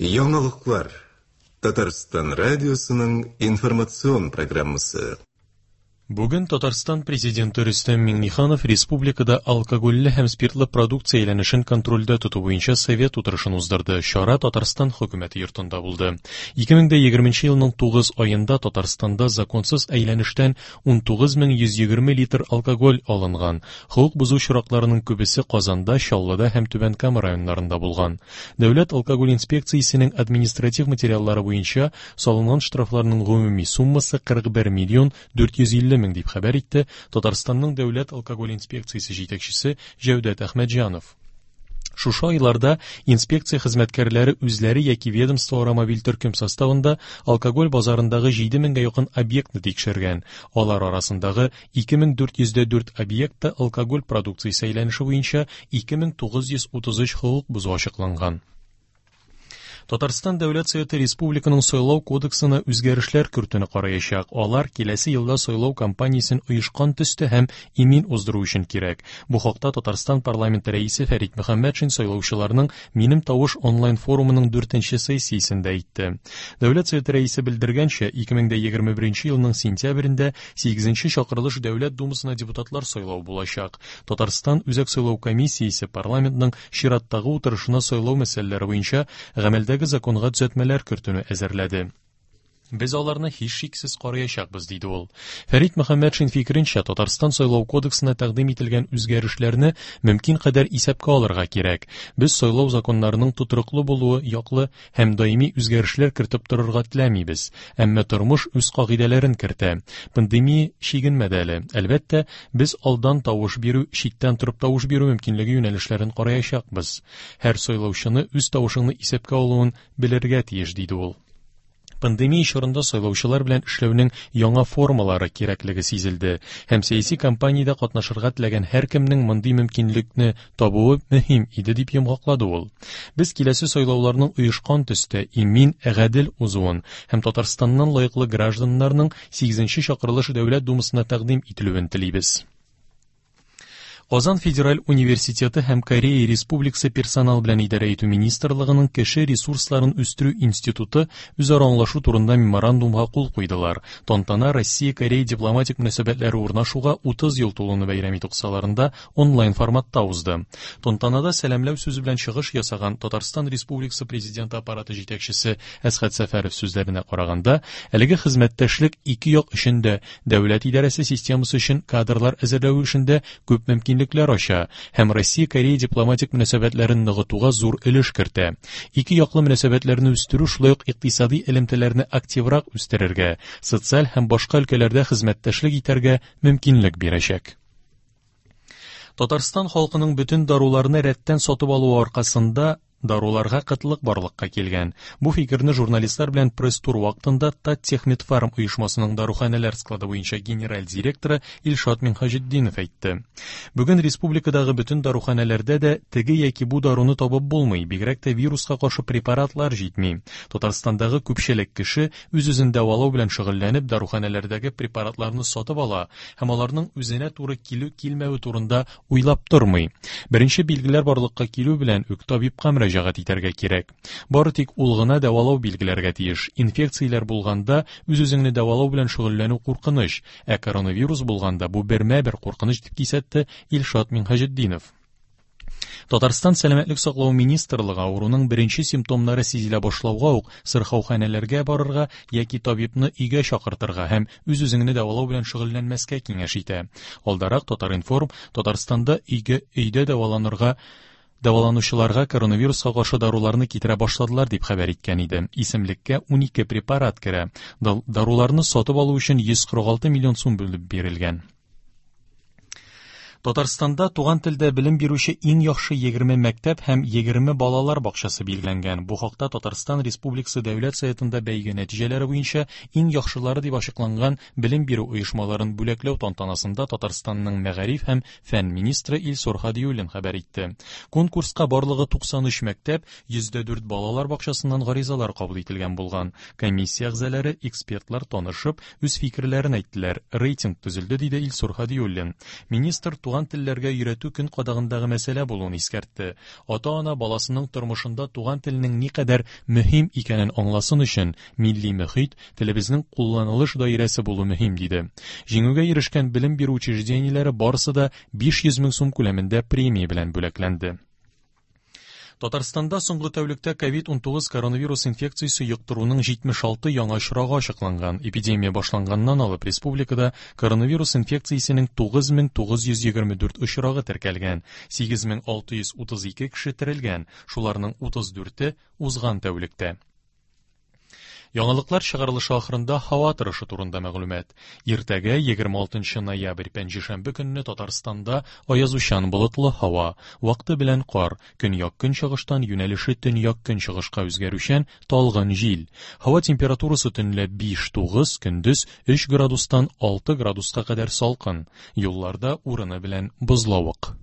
Яңалыклар. Татарстан радиосының информацион программасы. Бүген Татарстан президенты Рөстәм Миңнеханов республикада алкогольле һәм спиртлы продукция әйләнешен контрольдә тоту буенча совет утырышын уздырды. Чара Татарстан хөкүмәте йортында булды. 2020 елның 9 аенда Татарстанда законсыз әйләнештән 19120 литр алкоголь алынган. Хокук бузу чиракларының күбесе Казанда, Чаллыда һәм Түбән Кама районнарында булган. Дәүләт алкоголь инспекциясенең административ материаллары буенча салынган штрафларның гомуми суммасы 41 миллион 450 мең дип хәбәр итте Татарстанның дәүләт алкоголь инспекциясе җитәкчесе Җәүдәт Әхмәтҗанов. Шушы айларда инспекция хезмәткәрләре үзләре яки ведомство мобиль төркем составында алкоголь базарындагы 7000гә якын объектны тикшергән. Алар арасындагы 2404 объектта алкоголь продукциясе әйләнеше буенча 2933 хокук бузу ачыкланган. Татарстан Дәүләт Советы Республиканың сайлау кодексына үзгәрешләр кертүне караячак. Алар киләсе елда сайлау кампаниясын оешкан төстә һәм имин уздыру өчен кирәк. Бу хакта Татарстан парламенты рәисе Фәрит Мөхәммәтшин сайлаучыларның Минем тавыш онлайн форумының 4нче сессиясендә әйтте. Дәүләт Советы рәисе белдергәнчә, 2021 елның сентябрендә 8нче чакырылыш Дәүләт Думасына депутатлар сайлау булачак. Татарстан Үзәк сайлау комиссиясе парламентның чираттагы утырышына сайлау мәсьәләләре буенча гамәлдәге законга төзәтмәләр кертүне әзерләде. Без аларны һич шиксез караячакбыз, диде ул. Фәрит Мөхәммәтшин фикеренчә, Татарстан сайлау кодексына тәкъдим ителгән үзгәрешләрне мөмкин кадәр исәпкә алырга кирәк. Без сайлау законнарының тотрыклы булуы яклы һәм даими үзгәрешләр кертеп торырга теләмибез. Әмма тормыш үз кагыйдәләрен кертә. Пандемия чигенмәде әле. Әлбәттә, без алдан тавыш бирү, читтән торып тавыш бирү мөмкинлеге юнәлешләрен караячакбыз. Һәр сайлаучыны үз тавышын исәпкә алуын белергә тиеш, диде ул. Пандемия чорында сайлаучылар белән эшләүнең яңа формалары кирәклеге сизелде. Һәм сәяси кампаниядә катнашырга теләгән һәркемнең мондый мөмкинлекне табуы мөһим иде, дип йомгаклады ул. Без киләсе сайлауларның оешкан төстә имин, гадел узуын һәм Татарстаннан лаеклы гражданнарның 8нче чакырылыш Дәүләт Думасына тәкъдим ителүен телибез. Казан Федераль университеты һәм Корея Республикасы персонал белән идарә итү министрлыгының кеше ресурсларын үстерү институты үзара аңлашу турында меморандумга кул куйдылар. Тантана Россия-Корея дипломатик мөнәсәбәтләре урнашуга 30 ел тулуны бәйрәм итү кысаларында онлайн форматта узды. Тантанада сәламләү сүзе белән чыгыш ясаган Татарстан Республикасы президенты аппараты җитәкчесе Әсхәт Сәфәров сүзләренә караганда, әлеге хезмәттәшлек ике як өчендә дәүләт идарәсе системасы өчен кадрлар әзерләү эшендә күп мөмкинлекләр ача һәм Россия-Корея дипломатик мөнәсәбәтләрен ныгытуга зур өлеш кертә. Ике яклы мөнәсәбәтләрне үстерү шулай ук икътисади элемтәләрне активрак үстерергә, социаль һәм башка өлкәләрдә хезмәттәшлек итәргә мөмкинлек бирәчәк. Татарстан халкының бөтен даруларны рәттән сатып алуы аркасында даруларга кытлык барлыкка килгән. Бу фикерне журналистлар белән пресс-тур вакытында Таттехмедфарм оешмасының даруханәләр склады буенча генераль директоры Илшат Минхаҗетдинов әйтте. Бүген республикадагы бөтен даруханәләрдә дә теге яки бу даруны табып булмый, бигрәк тә вируска каршы препаратлар җитми. Татарстандагы күпчелек кеше үз-үзен дәвалау белән шөгыльләнеп даруханәләрдәге препаратларны сатып ала һәм аларның үзенә туры килү-килмәве турында уйлап тормый. Беренче билгеләр барлыкка килү белән үк табибка мөрәҗәгать итәргә кирәк. Бары тик ул гына дәвалау билгеләргә тиеш. Инфекцияләр булганда үз-үзеңне дәвалау белән шөгыльләнү куркыныч, ә коронавирус булганда бу бермә-бер куркыныч дип кисәтте Илшат Минхаҗетдинов. Татарстан сәламәтлек саклау министрлыгы авыруның беренче симптомнары сизелә башлауга ук сырхауханәләргә барырга яки табибны өйгә чакыртырга һәм үз-үзеңне дәвалау белән шөгыльләнмәскә киңәш итә. Алдарак Татар-информ Татарстанда өйдә дәваланучыларга коронавируска каршы даруларны китерә башладылар дип хәбәр иткән иде. Исемлеккә 12 препарат керә. Даруларны сатып алу өчен 146 миллион сум бүлеп бирелгән. Татарстанда туган телдә белем бирүче иң яхшы 20 мәктәп һәм 20 балалар бакчасы билгеләнгән. Бу хакта Татарстан Республикасы Дәүләт Советында бәйге нәтиҗәләре буенча иң яхшылары дип ачыкланган белем бирү оешмаларын бүләкләү тантанасында Татарстанның мәгариф һәм фән министры Илсур Хадиуллин хәбәр итте. Конкурска барлыгы 93 мәктәп, 104 балалар бакчасыннан гаризалар кабул ителгән булган. Комиссия әгъзалары, экспертлар танышып, үз фикерләрен әйттеләр. Рейтинг төзелде, диде Илсур Хадиуллин. Министр туган телләргә өйрәтү көн кадагындагы мәсьәлә булуын искәртте. Ата-ана баласының тормышында туган теленең никадәр мөһим икәнен аңласын өчен милли мөхит, телебезнең кулланылыш даирәсе булу мөһим диде. Җиңүгә ирешкән белем бирү учреждениеләре барысы да 500 мең сум күләмендә премия белән бүләкләнде. Татарстанда соңгы тәүлектә COVID-19 коронавирус инфекциясе йоктыруның 76 яңа очрагы ачыкланган. Эпидемия башланганнан алып республикада коронавирус инфекциясенең 9924 очрагы теркәлгән, 8632 кеше терелгән, шуларның 34-е узган тәүлектә. Яңалыклар чыгарылышы ахырында һава торышы турында мәгълүмат. Иртәгә 26 ноябрь пәнҗешәмбе көнне Татарстанда аязучан болытлы һава, вакыты белән кар, көньяк-көнчыгыштан юнәлеше төньяк-көнчыгышка үзгәрүчән талгын җил. Һава температурасы төнлә 5-9, көндез 3 градустан 6 градуска кадәр салкын. Юлларда урыны белән бозлавык.